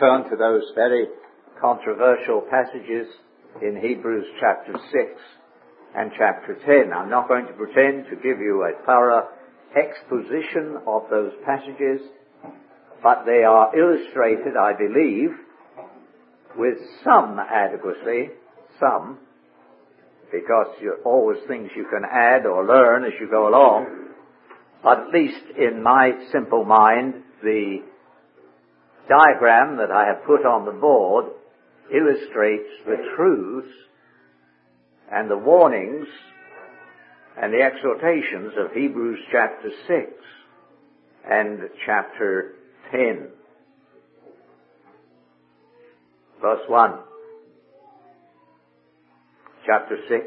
turn to those very controversial passages in Hebrews chapter 6 and chapter 10. I'm not going to pretend to give you a thorough exposition of those passages, but they are illustrated, I believe, with some adequacy, because there are always things you can add or learn as you go along, but at least in my simple mind, the diagram that I have put on the board illustrates the truths and the warnings and the exhortations of Hebrews chapter 6 and chapter 10. Verse 1. Chapter 6.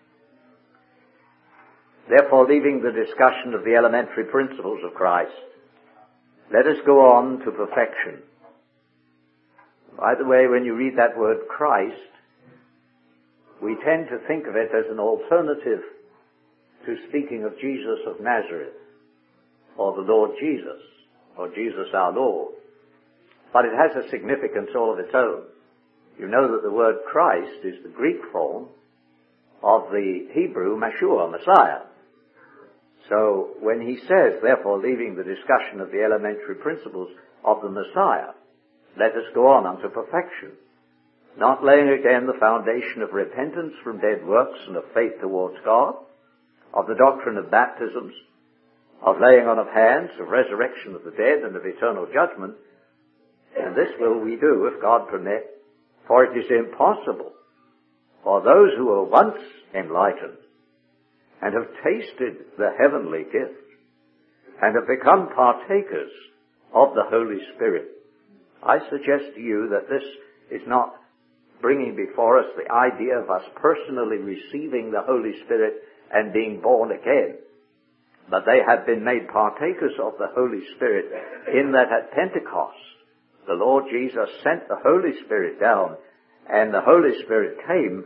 Therefore, leaving the discussion of the elementary principles of Christ, let us go on to perfection. By the way, when you read that word Christ, we tend to think of it as an alternative to speaking of Jesus of Nazareth, or the Lord Jesus, or Jesus our Lord. But it has a significance all of its own. You know that the word Christ is the Greek form of the Hebrew Meshua, Messiah. So when he says, therefore, leaving the discussion of the elementary principles of the Messiah, let us go on unto perfection, not laying again the foundation of repentance from dead works and of faith towards God, of the doctrine of baptisms, of laying on of hands, of resurrection of the dead, and of eternal judgment. And this will we do, if God permit, for it is impossible for those who were once enlightened and have tasted the heavenly gift and have become partakers of the Holy Spirit. I suggest to you that this is not bringing before us the idea of us personally receiving the Holy Spirit and being born again, but they have been made partakers of the Holy Spirit in that at Pentecost the Lord Jesus sent the Holy Spirit down, and the Holy Spirit came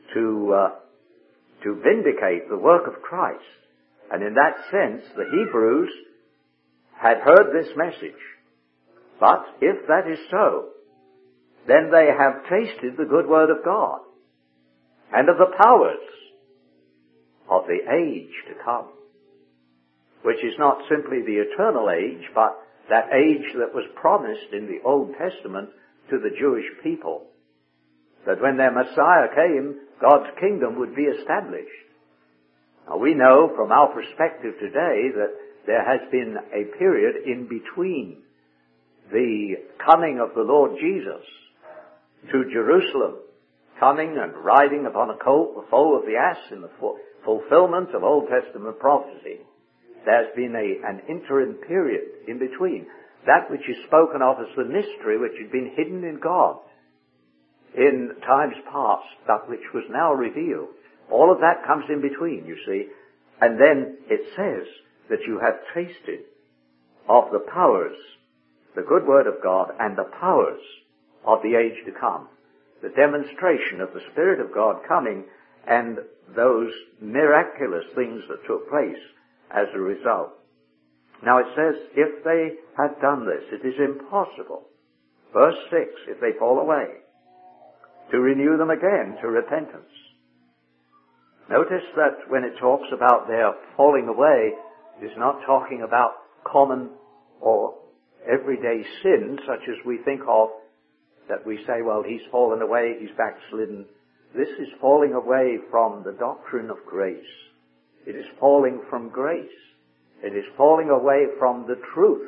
to vindicate the work of Christ. And in that sense, the Hebrews had heard this message. But if that is so, then they have tasted the good word of God and of the powers of the age to come, which is not simply the eternal age, but that age that was promised in the Old Testament to the Jewish people, that when their Messiah came, God's kingdom would be established. Now we know from our perspective today that there has been a period in between the coming of the Lord Jesus to Jerusalem, coming and riding upon a colt, the foal of the ass, in the fulfillment of Old Testament prophecy. There's been an interim period in between. That which is spoken of as the mystery which had been hidden in God in times past, but which was now revealed. All of that comes in between, you see. And then it says that you have tasted of the powers, the good word of God, and the powers of the age to come. The demonstration of the Spirit of God coming and those miraculous things that took place as a result. Now it says, if they had done this, it is impossible, verse 6, if they fall away, to renew them again to repentance. Notice that when it talks about their falling away, it's not talking about common or everyday sin, such as we think of, that we say, well, he's fallen away, he's backslidden. This is falling away from the doctrine of grace. It is falling from grace. It is falling away from the truth.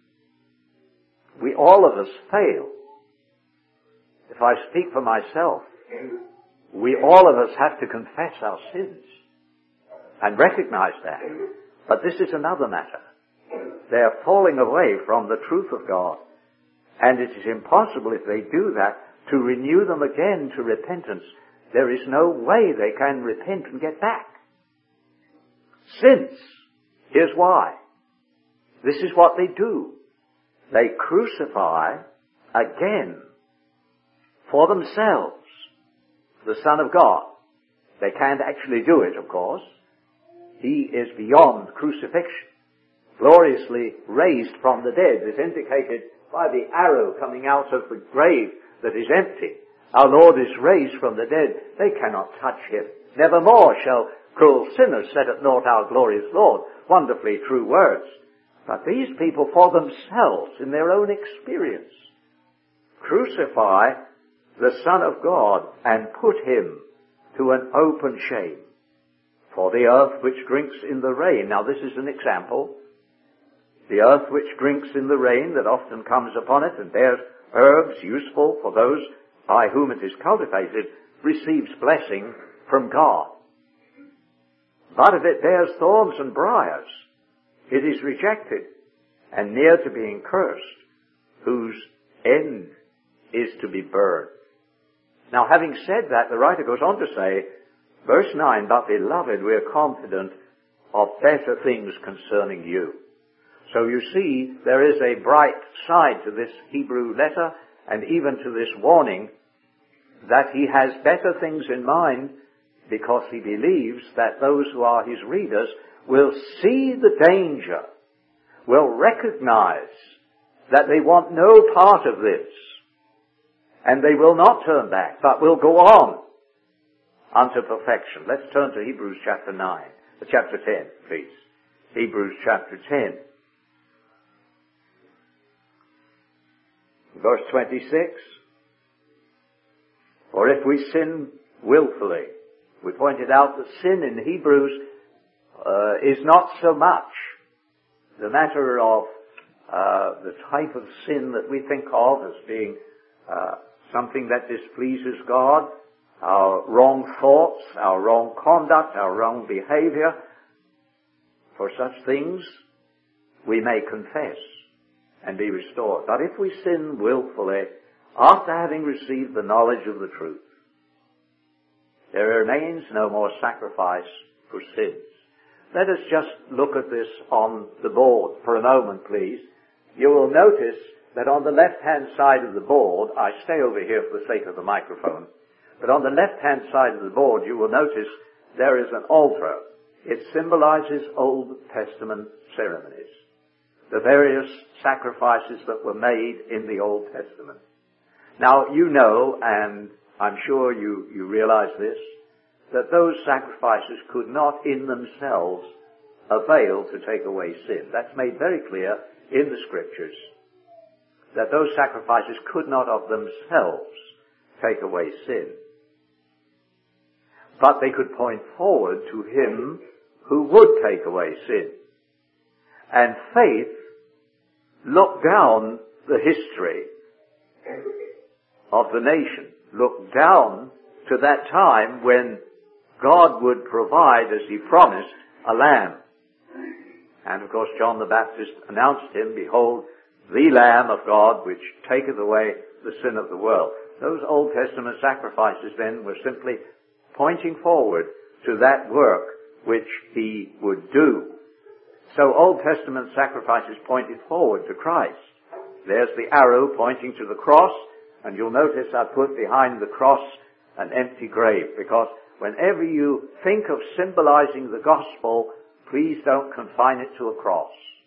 We all of us fail. If I speak for myself, we all of us have to confess our sins and recognize that. But this is another matter. They are falling away from the truth of God. And it is impossible, if they do that, to renew them again to repentance. There is no way they can repent and get back. Since, here's why. This is what they do. They crucify again for themselves the Son of God. They can't actually do it, of course. He is beyond crucifixion, gloriously raised from the dead, as indicated by the arrow coming out of the grave that is empty. Our Lord is raised from the dead. They cannot touch him. Nevermore shall cruel sinners set at naught our glorious Lord. Wonderfully true words. But these people for themselves, in their own experience, crucify the Son of God and put him to an open shame. For the earth which drinks in the rain, now this is an example, the earth which drinks in the rain that often comes upon it and bears herbs useful for those by whom it is cultivated, receives blessing from God. But if it bears thorns and briars, it is rejected and near to being cursed, whose end is to be burned. Now, having said that, the writer goes on to say, verse 9, but beloved, we are confident of better things concerning you. So you see, there is a bright side to this Hebrew letter, and even to this warning, that he has better things in mind, because he believes that those who are his readers will see the danger, will recognize that they want no part of this, and they will not turn back, but will go on unto perfection. Let's turn to Hebrews chapter 10, please. Hebrews chapter 10. Verse 26. For if we sin willfully, we pointed out that sin in Hebrews is not so much the matter of the type of sin that we think of as being something that displeases God, our wrong thoughts, our wrong conduct, our wrong behavior. For such things we may confess and be restored. But if we sin willfully, after having received the knowledge of the truth, there remains no more sacrifice for sins. Let us just look at this on the board for a moment, please. You will notice that on the left-hand side of the board, I stay over here for the sake of the microphone, but on the left-hand side of the board you will notice there is an altar. It symbolizes Old Testament ceremonies, the various sacrifices that were made in the Old Testament. Now, you know, and I'm sure you realize this, that those sacrifices could not in themselves avail to take away sin. That's made very clear in the Scriptures, that those sacrifices could not of themselves take away sin. But they could point forward to him who would take away sin. And faith looked down the history of the nation, looked down to that time when God would provide, as he promised, a lamb. And of course John the Baptist announced him, behold, the Lamb of God, which taketh away the sin of the world. Those Old Testament sacrifices then were simply pointing forward to that work which he would do. So Old Testament sacrifices pointed forward to Christ. There's the arrow pointing to the cross, and you'll notice I put behind the cross an empty grave, because whenever you think of symbolizing the gospel, please don't confine it to a cross.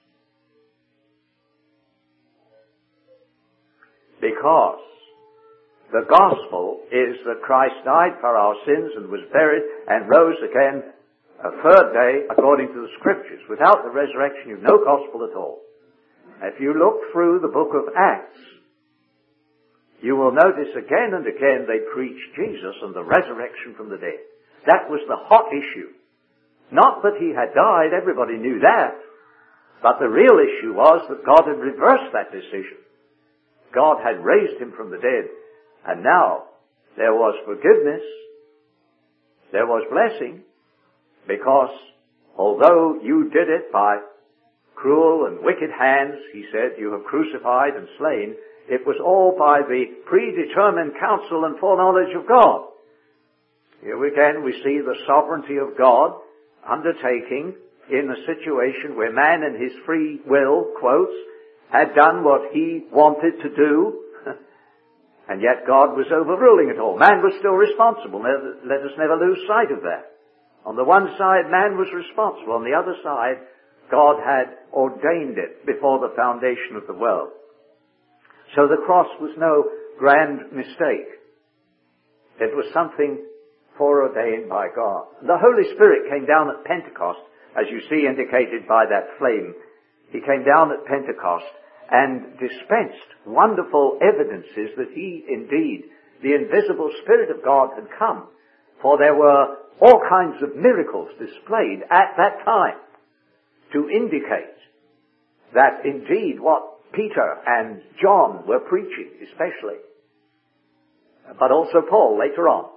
Because the gospel is that Christ died for our sins and was buried and rose again a third day according to the Scriptures. Without the resurrection, you've no gospel at all. If you look through the book of Acts, you will notice again and again they preach Jesus and the resurrection from the dead. That was the hot issue. Not that he had died, everybody knew that. But the real issue was that God had reversed that decision. God had raised him from the dead. And now there was forgiveness. There was blessing. Because although you did it by cruel and wicked hands, he said, you have crucified and slain, it was all by the predetermined counsel and foreknowledge of God. Here again we see the sovereignty of God undertaking in a situation where man in his free will, quotes, had done what he wanted to do, and yet God was overruling it all. Man was still responsible. Let us never lose sight of that. On the one side, man was responsible. On the other side, God had ordained it before the foundation of the world. So the cross was no grand mistake. It was something foreordained by God. The Holy Spirit came down at Pentecost, as you see indicated by that flame. He came down at Pentecost and dispensed wonderful evidences that he, indeed, the invisible Spirit of God had come. For there were all kinds of miracles displayed at that time to indicate that indeed what Peter and John were preaching, especially, but also Paul later on,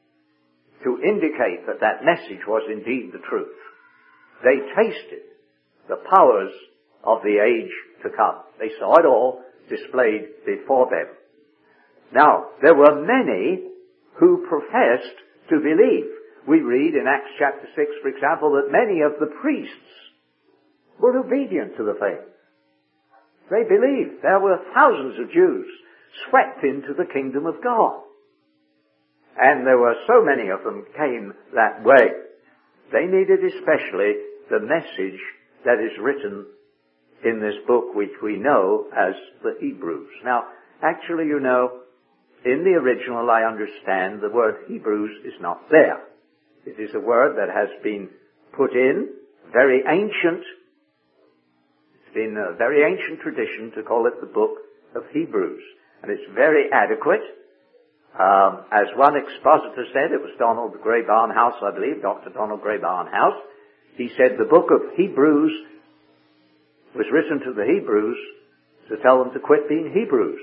to indicate that that message was indeed the truth. They tasted the powers of the age to come. They saw it all displayed before them. Now, there were many who professed to believe. We read in Acts chapter 6, for example, that many of the priests were obedient to the faith. They believed. There were thousands of Jews swept into the kingdom of God. And there were so many of them came that way. They needed especially the message that is written in this book, which we know as the Hebrews. Now, actually, you know, in the original, I understand the word Hebrews is not there. It is a word that has been put in, very ancient. It's been a very ancient tradition to call it the book of Hebrews. And it's very adequate. As one expositor said, it was Donald Gray Barnhouse, I believe, Dr. Donald Gray Barnhouse. He said the book of Hebrews was written to the Hebrews to tell them to quit being Hebrews.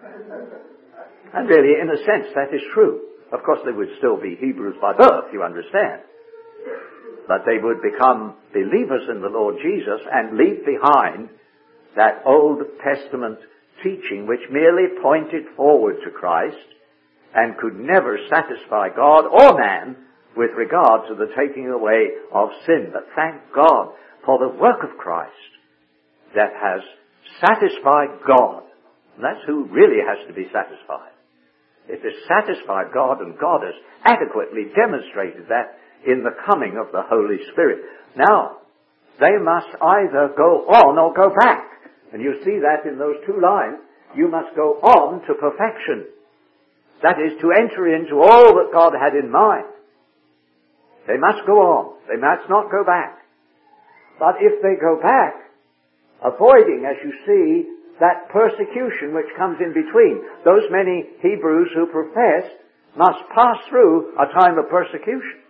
And really, in a sense, that is true. Of course, they would still be Hebrews by birth, you understand. But they would become believers in the Lord Jesus and leave behind that Old Testament teaching which merely pointed forward to Christ and could never satisfy God or man with regard to the taking away of sin. But thank God for the work of Christ that has satisfied God. And that's who really has to be satisfied. It has satisfied God, and God has adequately demonstrated that in the coming of the Holy Spirit. Now, they must either go on or go back. And you see that in those two lines. You must go on to perfection. That is, to enter into all that God had in mind. They must go on. They must not go back. But if they go back, avoiding, as you see, that persecution which comes in between, those many Hebrews who professed must pass through a time of persecution.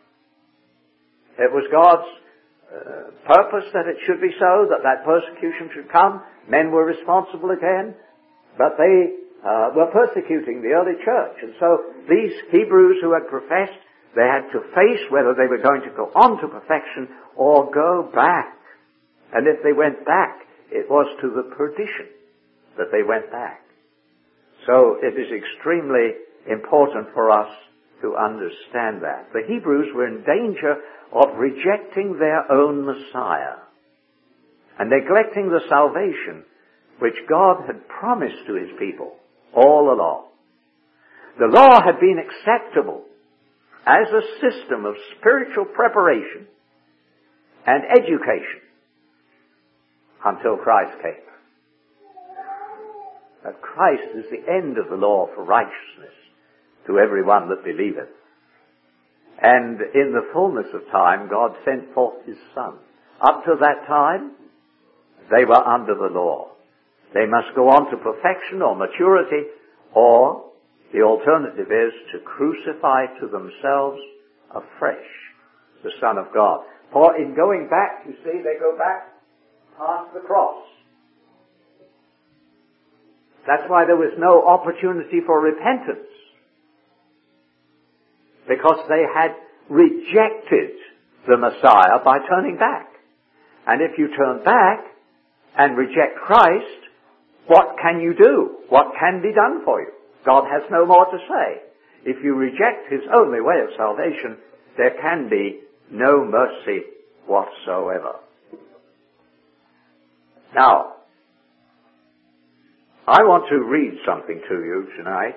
It was God's purpose that it should be so, that that persecution should come. Men were responsible again, but they were persecuting the early church. And so these Hebrews who had professed, they had to face whether they were going to go on to perfection or go back. And if they went back, it was to the perdition that they went back. So it is extremely important for us to understand that. The Hebrews were in danger of rejecting their own Messiah and neglecting the salvation which God had promised to his people all along. The law had been acceptable as a system of spiritual preparation and education until Christ came. That Christ is the end of the law for righteousness to everyone that believeth. And in the fullness of time, God sent forth his Son. Up to that time, they were under the law. They must go on to perfection or maturity, or the alternative is to crucify to themselves afresh the Son of God. For in going back, you see, they go back past the cross. That's why there was no opportunity for repentance. Because they had rejected the Messiah by turning back. And if you turn back and reject Christ, what can you do? What can be done for you? God has no more to say. If you reject his only way of salvation, there can be no mercy whatsoever. Now, I want to read something to you tonight.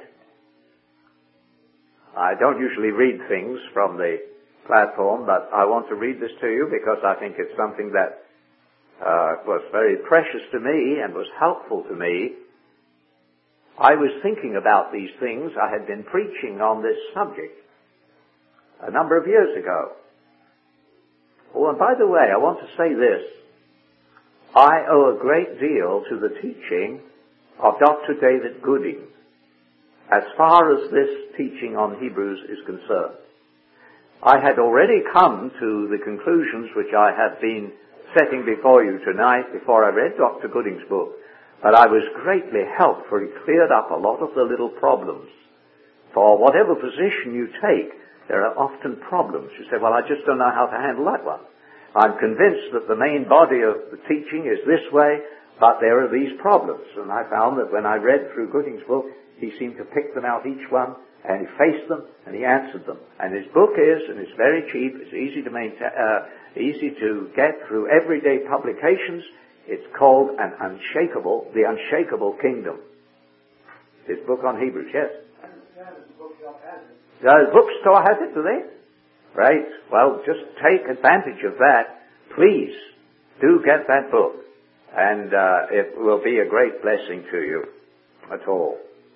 I don't usually read things from the platform, but I want to read this to you because I think it's something that was very precious to me and was helpful to me I was thinking about these things. I had been preaching on this subject a number of years ago. Oh, and by the way, I want to say this. I owe a great deal to the teaching of Dr. David Gooding as far as this teaching on Hebrews is concerned. I had already come to the conclusions which I have been setting before you tonight before I read Dr. Gooding's book, but I was greatly helped, for he cleared up a lot of the little problems. For whatever position you take, there are often problems. You say, well, I just don't know how to handle that one. I'm convinced that the main body of the teaching is this way, but there are these problems. And I found that when I read through Gooding's book, he seemed to pick them out each one, and he faced them, and he answered them. And his book is, and it's very cheap, it's easy to maintain, easy to get through everyday publications. It's called The Unshakable Kingdom. His book on Hebrews, yes? The bookstore has it, do they? Right. Well, just take advantage of that. Please do get that book. And it will be a great blessing to you at all.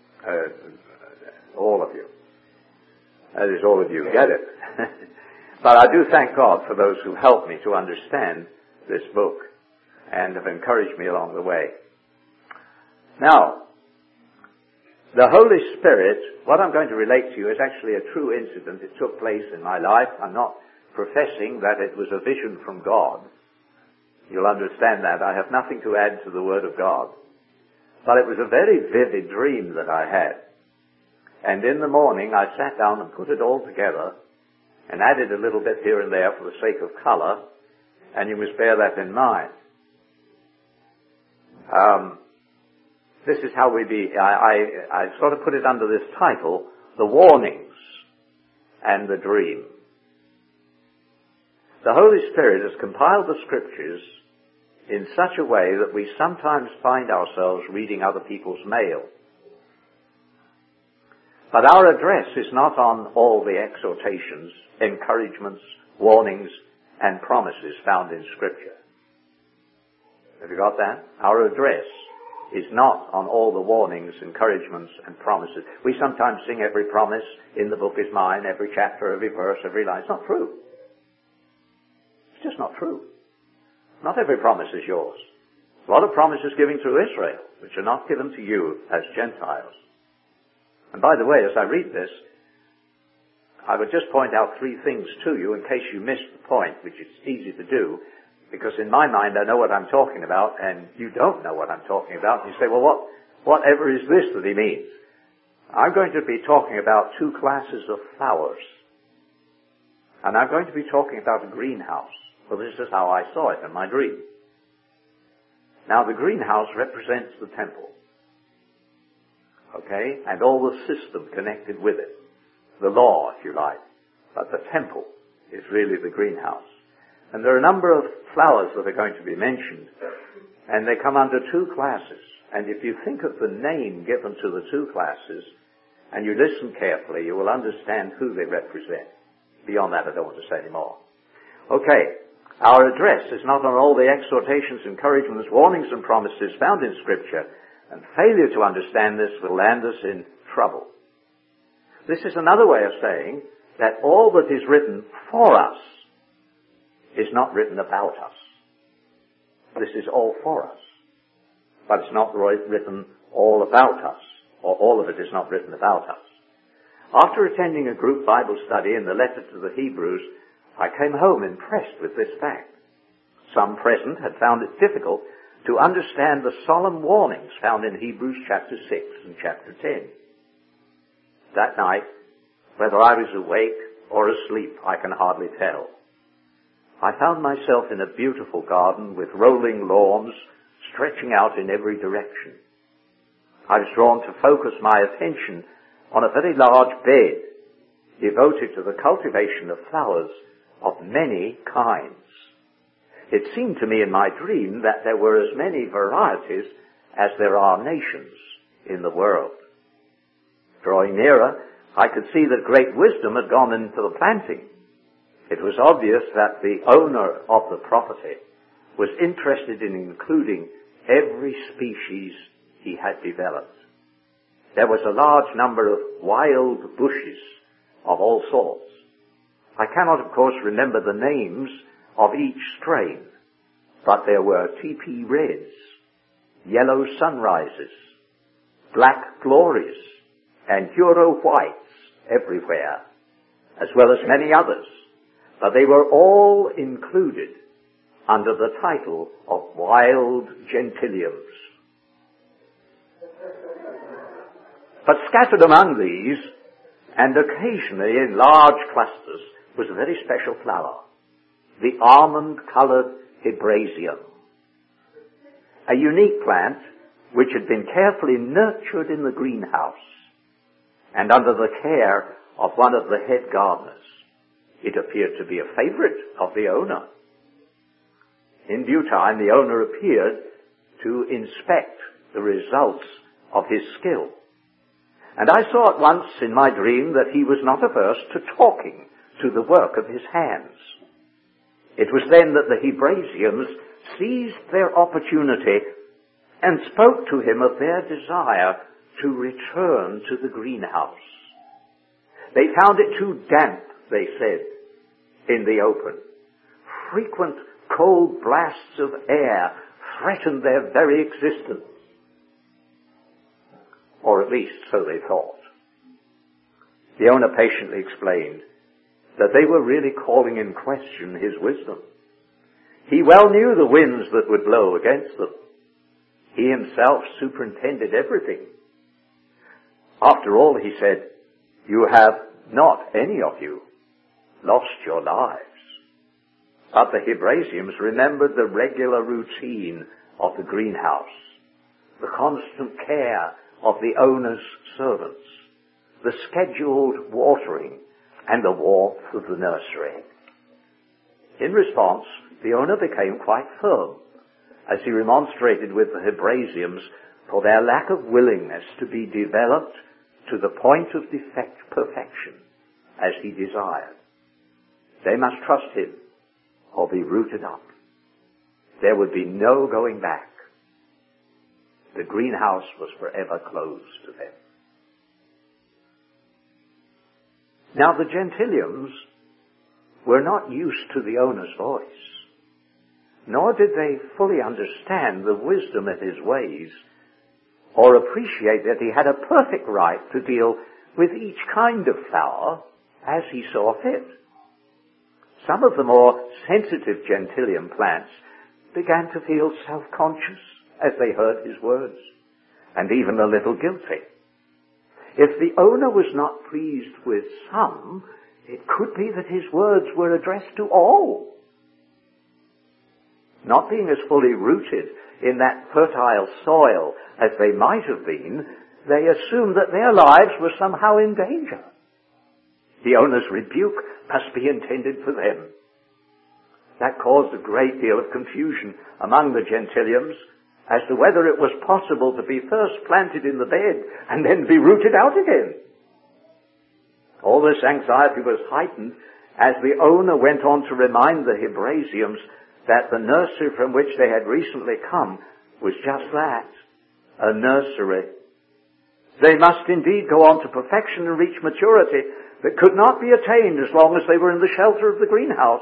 All of you. That is, all of you get it. But I do thank God for those who helped me to understand this book and have encouraged me along the way. Now, the Holy Spirit, what I'm going to relate to you is actually a true incident. It took place in my life. I'm not professing that it was a vision from God. You'll understand that. I have nothing to add to the Word of God. But it was a very vivid dream that I had. And in the morning I sat down and put it all together and added a little bit here and there for the sake of color, and you must bear that in mind. This is how I sort of put it under this title, The Warnings and the Dream. The Holy Spirit has compiled the Scriptures in such a way that we sometimes find ourselves reading other people's mail. But our address is not on all the exhortations, encouragements, warnings, and promises found in Scripture. Have you got that? Our address is not on all the warnings, encouragements, and promises. We sometimes sing every promise in the book is mine, every chapter, every verse, every line. It's not true. It's just not true. Not every promise is yours. A lot of promises given through Israel, which are not given to you as Gentiles. And by the way, as I read this, I would just point out three things to you in case you missed the point, which is easy to do, because in my mind I know what I'm talking about, and you don't know what I'm talking about. And you say, well, whatever is this that he means? I'm going to be talking about two classes of flowers. And I'm going to be talking about a greenhouse. Well, this is how I saw it in my dream. Now, the greenhouse represents the temple. Okay? And all the system connected with it. The law, if you like. But the temple is really the greenhouse. And there are a number of flowers that are going to be mentioned. And they come under two classes. And if you think of the name given to the two classes, and you listen carefully, you will understand who they represent. Beyond that, I don't want to say any more. Okay. Our address is not on all the exhortations, encouragements, warnings, and promises found in Scripture. And failure to understand this will land us in trouble. This is another way of saying that all that is written for us is not written about us. This is all for us. But it's not written all about us, or all of it is not written about us. After attending a group Bible study in the letter to the Hebrews, I came home impressed with this fact. Some present had found it difficult to understand the solemn warnings found in Hebrews chapter 6 and chapter 10. That night, whether I was awake or asleep, I can hardly tell. I found myself in a beautiful garden with rolling lawns stretching out in every direction. I was drawn to focus my attention on a very large bed devoted to the cultivation of flowers of many kinds. It seemed to me in my dream that there were as many varieties as there are nations in the world. Drawing nearer, I could see that great wisdom had gone into the planting. It was obvious that the owner of the property was interested in including every species he had developed. There was a large number of wild bushes of all sorts. I cannot, of course, remember the names of each strain, but there were teepee reds, yellow sunrises, black glories, and Euro whites everywhere, as well as many others, but they were all included under the title of wild gentiliums. But scattered among these, and occasionally in large clusters, was a very special flower, the almond-colored Hebraeum, a unique plant which had been carefully nurtured in the greenhouse and under the care of one of the head gardeners. It appeared to be a favorite of the owner. In due time, the owner appeared to inspect the results of his skill. And I saw at once in my dream that he was not averse to talking to the work of his hands. It was then that the Hebraeums seized their opportunity and spoke to him of their desire to return to the greenhouse. They found it too damp, they said, in the open. Frequent cold blasts of air threatened their very existence. Or at least so they thought. The owner patiently explained that they were really calling in question his wisdom. He well knew the winds that would blow against them. He himself superintended everything. After all, he said, you have not, any of you, lost your lives. But the Hebraeums remembered the regular routine of the greenhouse, the constant care of the owner's servants, the scheduled watering, and the warmth of the nursery. In response, the owner became quite firm as he remonstrated with the Hebraeums for their lack of willingness to be developed to the point of perfection as he desired. They must trust him or be rooted up. There would be no going back. The greenhouse was forever closed to them. Now the gentiliums were not used to the owner's voice, nor did they fully understand the wisdom of his ways, or appreciate that he had a perfect right to deal with each kind of flower as he saw fit. Some of the more sensitive gentilium plants began to feel self-conscious as they heard his words, and even a little guilty. If the owner was not pleased with some, it could be that his words were addressed to all. Not being as fully rooted in that fertile soil as they might have been, they assumed that their lives were somehow in danger. The owner's rebuke must be intended for them. That caused a great deal of confusion among the gentiliums as to whether it was possible to be first planted in the bed and then be rooted out again. All this anxiety was heightened as the owner went on to remind the Hebraeums that the nursery from which they had recently come was just that, a nursery. They must indeed go on to perfection and reach maturity that could not be attained as long as they were in the shelter of the greenhouse.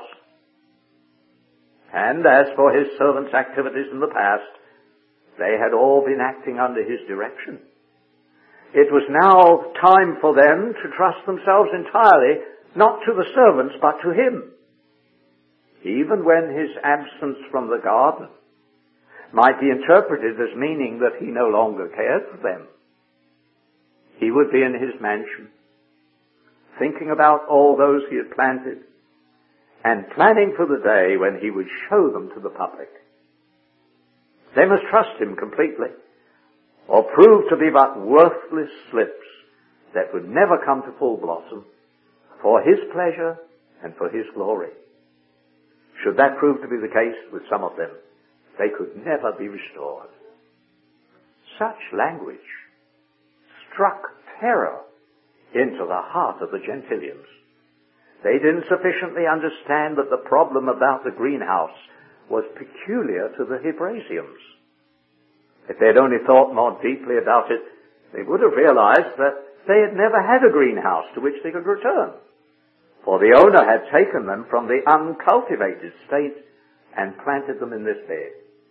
And as for his servants' activities in the past, they had all been acting under his direction. It was now time for them to trust themselves entirely, not to the servants, but to him. Even when his absence from the garden might be interpreted as meaning that he no longer cared for them, he would be in his mansion, thinking about all those he had planted, and planning for the day when he would show them to the public. They must trust him completely, or prove to be but worthless slips that would never come to full blossom, for his pleasure and for his glory. Should that prove to be the case with some of them, they could never be restored. Such language struck terror into the heart of the gentiliums. They didn't sufficiently understand that the problem about the greenhouse was peculiar to the Hebraeums. If they had only thought more deeply about it, they would have realized that they had never had a greenhouse to which they could return. For the owner had taken them from the uncultivated state and planted them in this bed.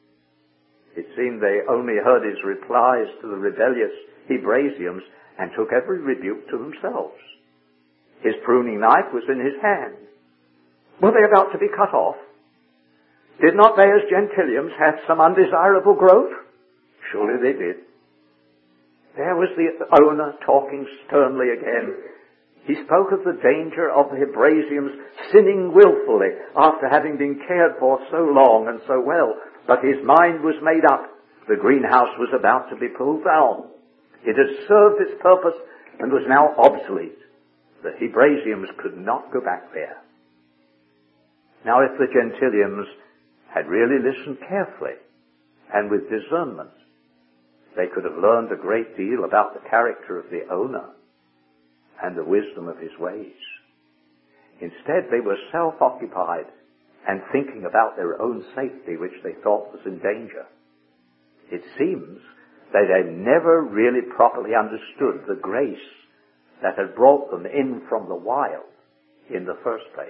It seemed they only heard his replies to the rebellious Hebraisms and took every rebuke to themselves. His pruning knife was in his hand. Were they about to be cut off? Did not they as Gentiliums have some undesirable growth? Surely they did. There was the owner talking sternly again. He spoke of the danger of the Hebraisms sinning willfully after having been cared for so long and so well. But his mind was made up. The greenhouse was about to be pulled down. It had served its purpose and was now obsolete. The Hebraisms could not go back there. Now if the Gentiliums had really listened carefully and with discernment, they could have learned a great deal about the character of the owner and the wisdom of his ways. Instead, they were self-occupied and thinking about their own safety, which they thought was in danger. It seems that they never really properly understood the grace that had brought them in from the wild in the first place.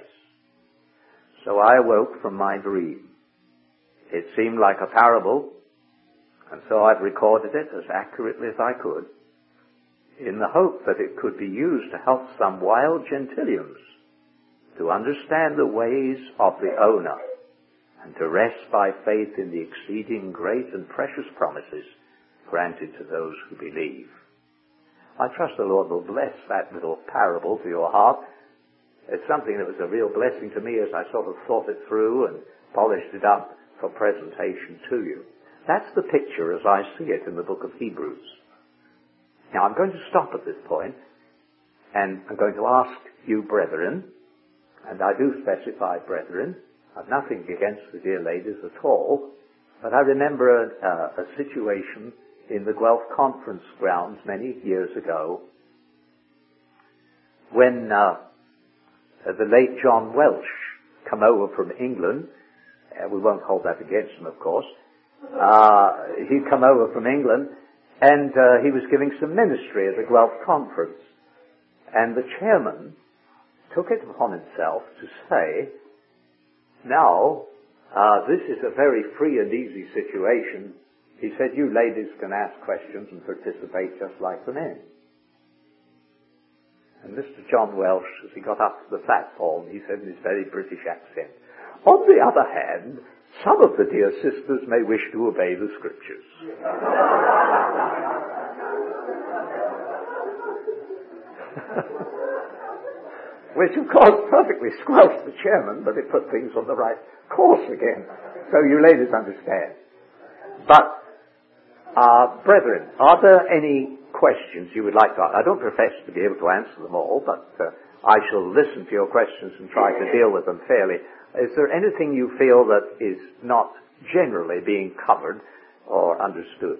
So I awoke from my dream. It seemed like a parable, and so I've recorded it as accurately as I could, in the hope that it could be used to help some wild Gentiliums to understand the ways of the owner and to rest by faith in the exceeding great and precious promises granted to those who believe. I trust the Lord will bless that little parable to your heart. It's something that was a real blessing to me as I sort of thought it through and polished it up for presentation to you. That's the picture as I see it in the book of Hebrews. Now I'm going to stop at this point, and I'm going to ask you brethren, and I do specify brethren, I've nothing against the dear ladies at all, but I remember a situation in the Guelph Conference grounds many years ago when the late John Welsh come over from England. We won't hold that against him, of course. He'd come over from England, and he was giving some ministry at the Guelph Conference. And the chairman took it upon himself to say, now, this is a very free and easy situation. He said, you ladies can ask questions and participate just like the men. And Mr. John Welsh, as he got up to the platform, he said in his very British accent, on the other hand, some of the dear sisters may wish to obey the scriptures. Which, of course, perfectly squelched the chairman, but it put things on the right course again. So you ladies understand. But, brethren, are there any questions you would like to ask? I don't profess to be able to answer them all, but I shall listen to your questions and try to deal with them fairly. Is there anything you feel that is not generally being covered or understood?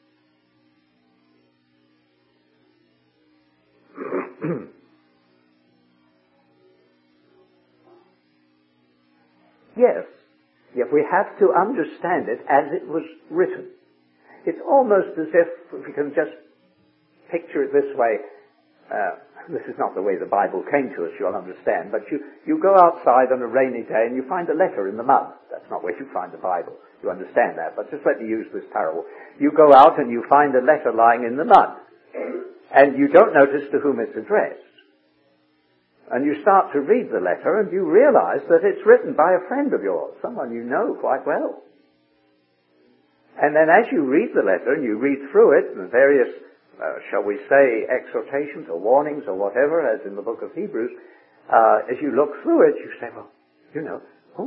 Yes, yet we have to understand it as it was written. It's almost as if we can just picture it this way. This is not the way the Bible came to us, you'll understand, but you go outside on a rainy day and you find a letter in the mud. That's not where you find the Bible. You understand that, but just let me use this parable. You go out and you find a letter lying in the mud, and you don't notice to whom it's addressed. And you start to read the letter and you realize that it's written by a friend of yours, someone you know quite well. And then as you read the letter and you read through it and various, shall we say, exhortations or warnings or whatever, as in the book of Hebrews, as you look through it, you say, well, you know,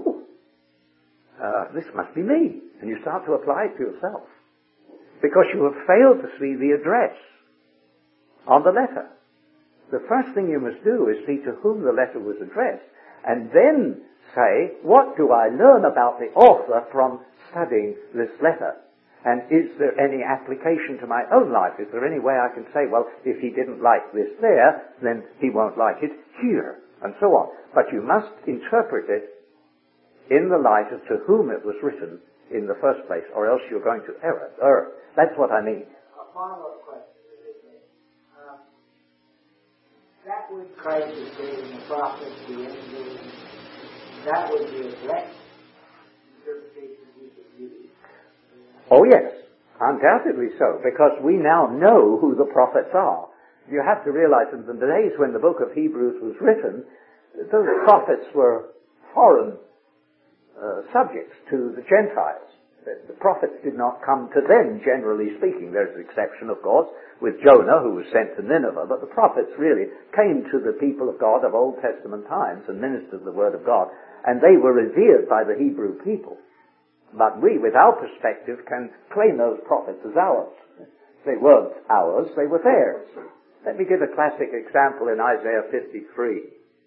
this must be me. And you start to apply it to yourself. Because you have failed to see the address on the letter. The first thing you must do is see to whom the letter was addressed, and then say, what do I learn about the author from studying this letter? And is there any application to my own life? Is there any way I can say, well, if he didn't like this there, then he won't like it here, and so on. But you must interpret it in the light of to whom it was written in the first place, or else you're going to err. That's what I mean. A follow-up question. would Christ is saying the prophets, the angels, that would be a correct interpretation we could use. Oh yes, undoubtedly so, because we now know who the prophets are. You have to realize that in the days when the book of Hebrews was written, those prophets were foreign subjects to the Gentiles. The prophets did not come to them, generally speaking. There's an exception, of course, with Jonah, who was sent to Nineveh, but the prophets really came to the people of God of Old Testament times and ministered the Word of God, and they were revered by the Hebrew people. But we, with our perspective, can claim those prophets as ours. They weren't ours, they were theirs. Let me give a classic example in Isaiah 53.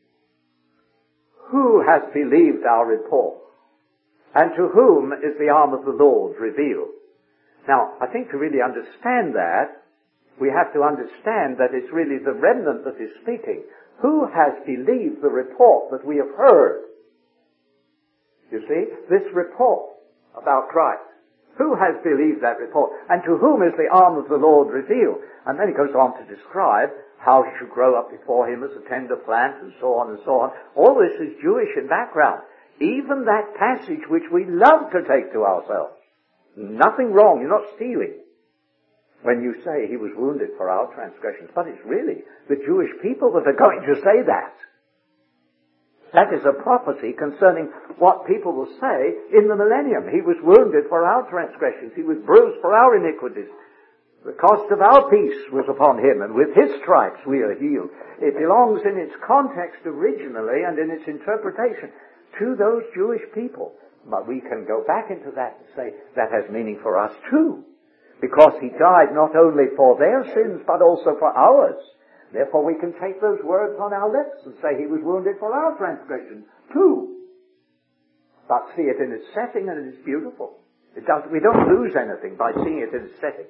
Who has believed our report? And to whom is the arm of the Lord revealed? Now, I think to really understand that, we have to understand that it's really the remnant that is speaking. Who has believed the report that we have heard? You see, this report about Christ. Who has believed that report? And to whom is the arm of the Lord revealed? And then he goes on to describe how he should grow up before him as a tender plant, and so on and so on. All this is Jewish in background. Even that passage which we love to take to ourselves. Nothing wrong, you're not stealing when you say he was wounded for our transgressions. But it's really the Jewish people that are going to say that. That is a prophecy concerning what people will say in the millennium. He was wounded for our transgressions. He was bruised for our iniquities. The cost of our peace was upon him, and with his stripes we are healed. It belongs in its context originally and in its interpretation to those Jewish people. But we can go back into that and say that has meaning for us too. Because he died not only for their sins, but also for ours. Therefore we can take those words on our lips and say he was wounded for our transgression too. But see it in its setting, and it is beautiful. We don't lose anything by seeing it in its setting.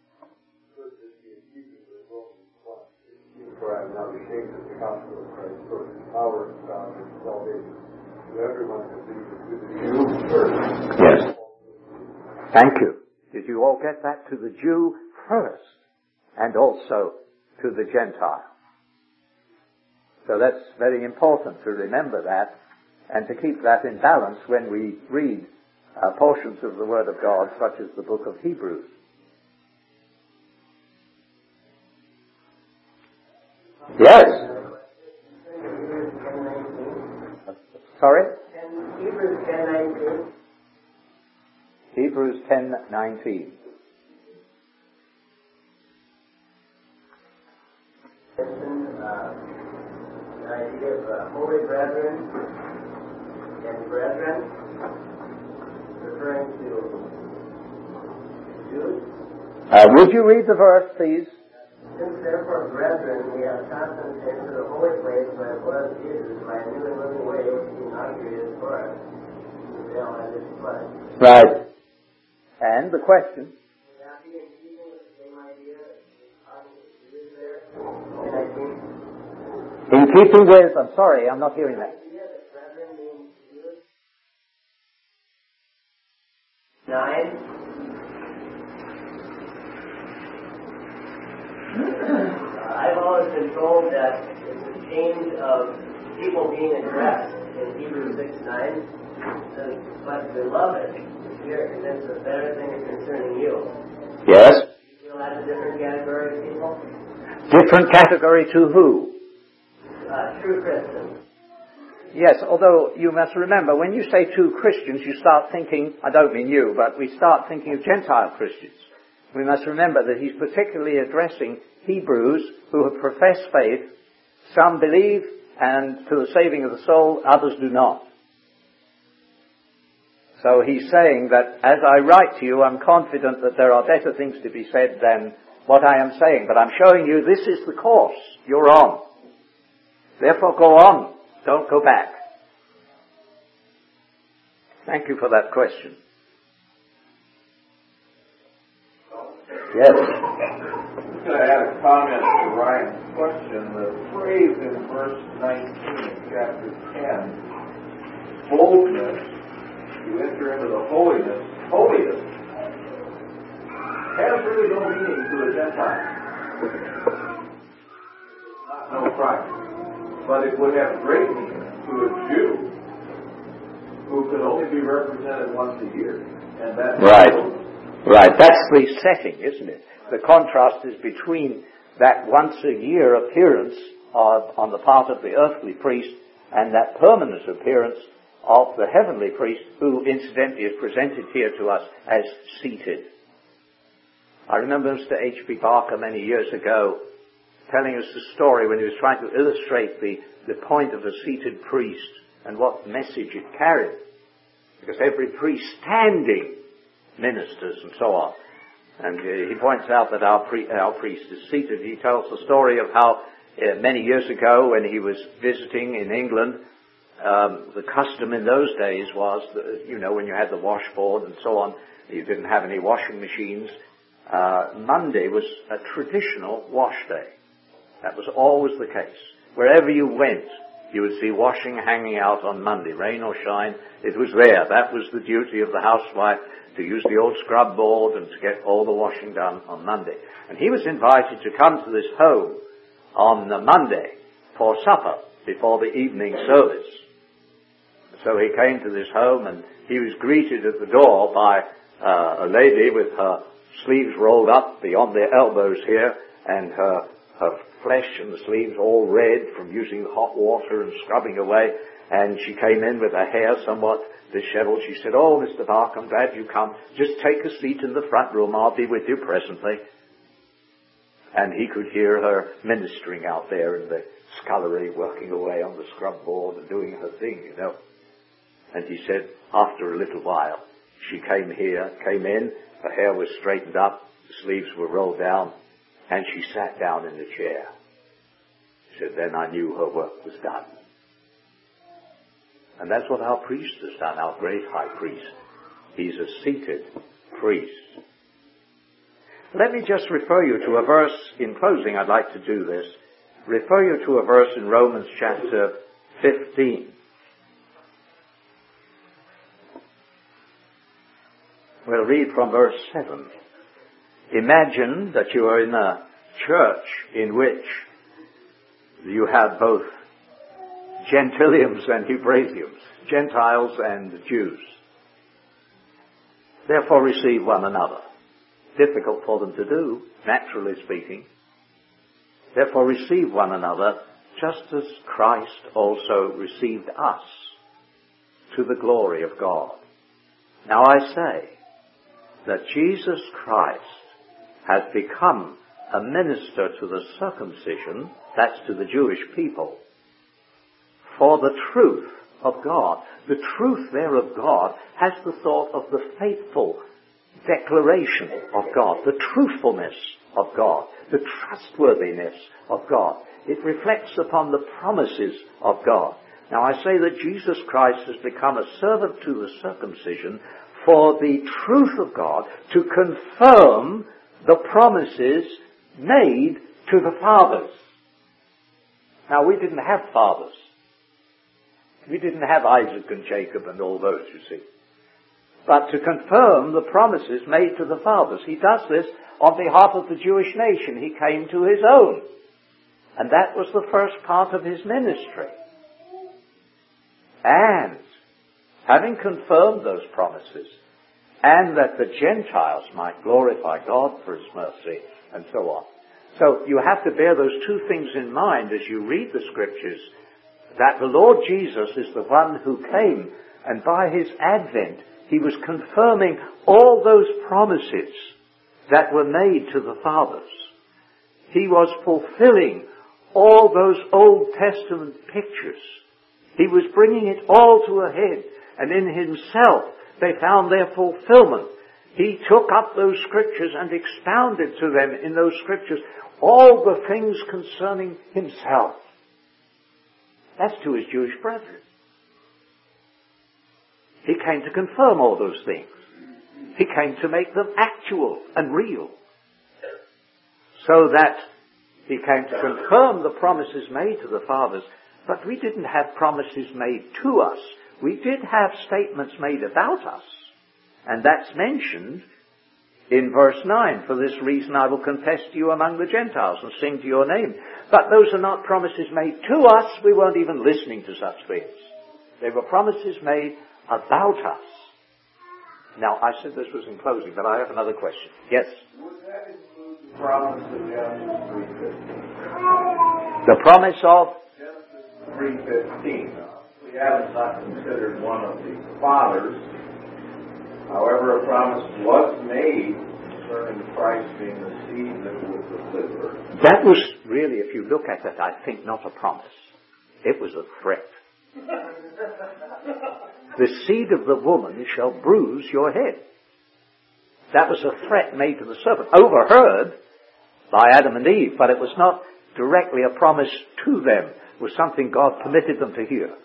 For I am not ashamed of the gospel of Christ, for it is power of God and salvation to everyone who believes, to the Jew first. Yes. Thank you. Did you all get that? To the Jew first, and also to the Gentile. So that's very important to remember that, and to keep that in balance when we read portions of the Word of God, such as the book of Hebrews. Yes. Sorry? Hebrews 10:19. Hebrews 10:19. The idea of holy brethren and brethren, referring to Jews. Would you read the verse, please? Since therefore, brethren, we have confidence into the holy place by the blood of Jesus, by a new and living way which he inaugurated for us, the veil and his blood. Right. And the question? Would that be in keeping with the same idea that is there? In keeping with, I'm sorry, I'm not hearing that. The idea that brethren means Jews. 9. I've always been told that it's a change of people being addressed in Hebrews 6:9. But beloved, we are convinced of better things concerning you. Yes. You feel that's a different category of people? Different category to who? True Christians. Yes, although you must remember, when you say true Christians, you start thinking, I don't mean you, but we start thinking of Gentile Christians. We must remember that he's particularly addressing Hebrews who have professed faith. Some believe, and to the saving of the soul, others do not. So he's saying that as I write to you, I'm confident that there are better things to be said than what I am saying. But I'm showing you this is the course you're on. Therefore go on. Don't go back. Thank you for that question. Yes. I'm going to add a comment to Ryan's question. The phrase in verse 19 of chapter 10, boldness to enter into the holiness, has really no meaning to a Gentile. Not no Christ. but it would have great meaning to a Jew who could only be represented once a year. And that's right. That's the setting, isn't it? The contrast is between that once a year appearance on the part of the earthly priest and that permanent appearance of the heavenly priest, who incidentally is presented here to us as seated. I remember Mr. H.B. Barker many years ago telling us the story when he was trying to illustrate the point of a seated priest and what message it carried. Because every priest standing ministers and so on. And he points out that our priest is seated. He tells the story of how many years ago when he was visiting in England, the custom in those days was that, when you had the washboard and so on, you didn't have any washing machines. Monday was a traditional wash day. That was always the case. Wherever you went, you would see washing hanging out on Monday. Rain or shine, it was there. That was the duty of the housewife, to use the old scrub board and to get all the washing done on Monday. And he was invited to come to this home on the Monday for supper before the evening service. So he came to this home and he was greeted at the door by a lady with her sleeves rolled up beyond their elbows here, and her flesh and the sleeves all red from using the hot water and scrubbing away. And she came in with her hair somewhat disheveled. She said, "Oh, Mr. Barker, I'm glad you come. Just take a seat in the front room. I'll be with you presently." And he could hear her ministering out there in the scullery, working away on the scrub board and doing her thing, And he said, after a little while, she came in, her hair was straightened up, the sleeves were rolled down, and she sat down in the chair. He said, then I knew her work was done. And that's what our priest has done, our great high priest. He's a seated priest. Let me just refer you to a verse, in closing I'd like to do this, refer you to a verse in Romans chapter 15. We'll read from verse 7. Imagine that you are in a church in which you have both Gentiliums and Hebraisms, Gentiles and Jews. Therefore receive one another. Difficult for them to do, naturally speaking. Therefore receive one another, just as Christ also received us to the glory of God. Now I say that Jesus Christ has become a minister to the circumcision, that's to the Jewish people, for the truth of God. The truth there of God has the thought of the faithful declaration of God, the truthfulness of God, the trustworthiness of God. It reflects upon the promises of God. Now I say that Jesus Christ has become a servant to the circumcision for the truth of God, to confirm the promises made to the fathers. Now we didn't have fathers. We didn't have Isaac and Jacob and all those, you see. But to confirm the promises made to the fathers. He does this on behalf of the Jewish nation. He came to his own. And that was the first part of his ministry. And having confirmed those promises, and that the Gentiles might glorify God for his mercy, and so on. So you have to bear those two things in mind as you read the Scriptures, that the Lord Jesus is the one who came, and by his advent, he was confirming all those promises that were made to the fathers. He was fulfilling all those Old Testament pictures. He was bringing it all to a head, and in himself they found their fulfillment. He took up those scriptures and expounded to them in those scriptures all the things concerning himself. That's to his Jewish brethren. He came to confirm all those things. He came to make them actual and real. So that he came to confirm the promises made to the fathers. But we didn't have promises made to us. We did have statements made about us. And that's mentioned in verse 9, for this reason I will confess to you among the Gentiles and sing to your name. But those are not promises made to us. We weren't even listening to such things. They were promises made about us. Now, I said this was in closing, but I have another question. Yes? Would that include the promise of Genesis 3:15? The promise of? Genesis 3:15. We haven't not considered one of the fathers. However, a promise was made concerning Christ being the seed that would deliver. That was really, if you look at it, I think not a promise. It was a threat. The seed of the woman shall bruise your head. That was a threat made to the serpent, overheard by Adam and Eve, but it was not directly a promise to them. It was something God permitted them to hear.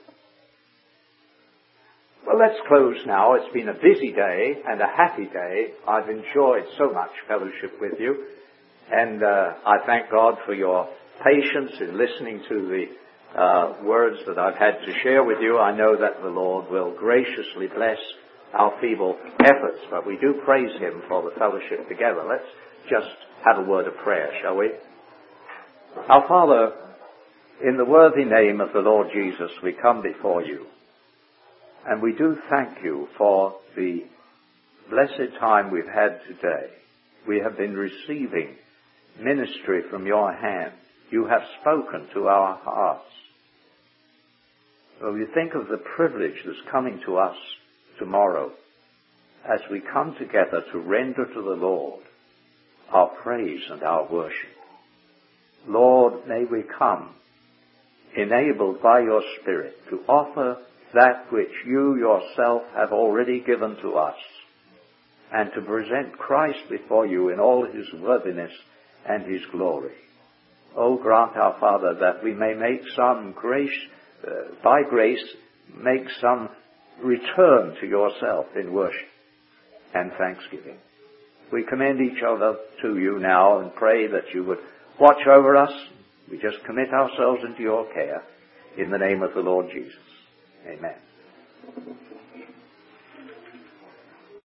Well, let's close now. It's been a busy day and a happy day. I've enjoyed so much fellowship with you, and I thank God for your patience in listening to the words that I've had to share with you. I know that the Lord will graciously bless our feeble efforts, but we do praise Him for the fellowship together. Let's just have a word of prayer, shall we? Our Father, in the worthy name of the Lord Jesus, we come before you, and we do thank you for the blessed time we've had today. We have been receiving ministry from your hand. You have spoken to our hearts. Well, we think of the privilege that's coming to us tomorrow as we come together to render to the Lord our praise and our worship. Lord, may we come enabled by your Spirit to offer that which you yourself have already given to us, and to present Christ before you in all his worthiness and his glory. Oh, grant, our Father, that we may make some grace, by grace, make some return to yourself in worship and thanksgiving. We commend each other to you now and pray that you would watch over us. We just commit ourselves into your care in the name of the Lord Jesus. Amen.